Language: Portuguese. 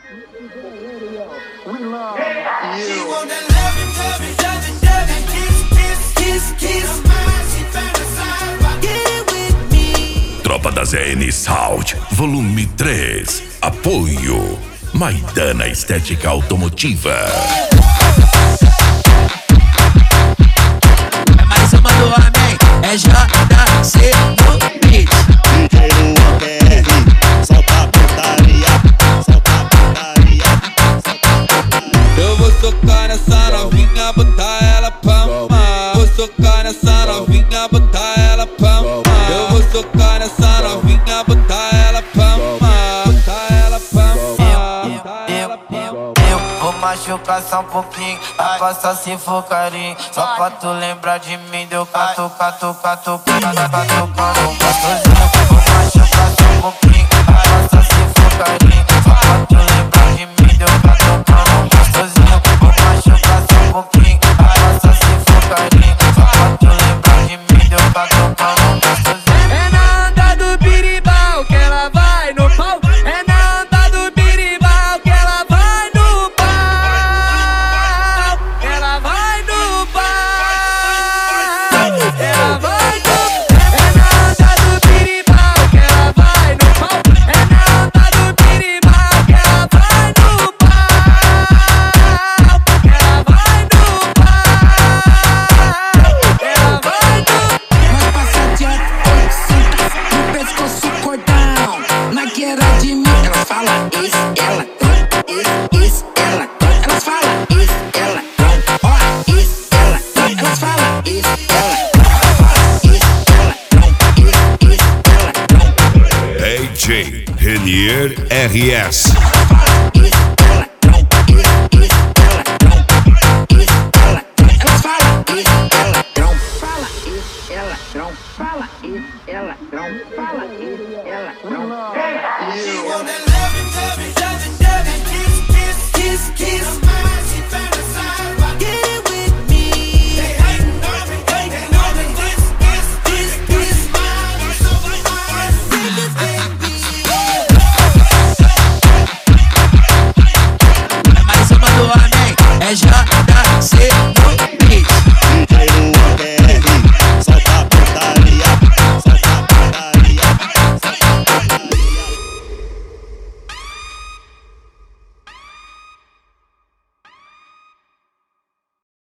We love you. She want that loving, loving, loving, loving, kiss, kiss, kiss, kiss. She fantasize about getting with me. Tropa da ZN Sound, volume 3. Apoio Maidana Estética Automotiva. É mais uma do homem, é JC no beat. DJ Luan PR, solta a putaria, solta a putaria, solta a putaria. Eu vou socar nessa novinha, botar ela pra mamar. Vou socar nessa novinha, botar ela pra mamar. Eu vou socar nessa novinha, botar ela pra mamar. Botar ela pra mamar. Eu vou machucar só um pouquinho, a passar se for carinho. Só pra tu lembrar de mim, deu catu, catu, catu, catu, gostosinho. Vou machucar só um pouquinho, a passar se for carinho. Só pra tu lembrar de mim, deu catu, catu, gostosinho. Vou machucar só um pouquinho, a passar se for carinho. Só pra tu lembrar de mim, deu catu, catu, gostosinho. É na onda do biribau que ela vai no pau. É na onda do biribau que ela vai no pau. Ela vai no pau. Ela vai no. É na onda do biribau que ela vai no pau. É na onda do biribau que ela vai no pau. Ela vai no pau. Ela vai no. Nós passa de ar, senta no pescoço cordão. Na guerra de mim, elas falam isso, ela tem, isso, ela tem. Elas falam isso, ela tem, ó, isso, ela tem. Elas falam isso, ela tem, isso, ela tem, isso, ela tem. DJ Renier RS. Isso, ela tem, isso, ela tem, isso, ela tem. Elas falam isso, ela tem. Fala isso, ela tem. Fala isso, ela tem. Fala isso, ela tem. She want that loving, loving, loving, loving, kiss, kiss, kiss, kiss.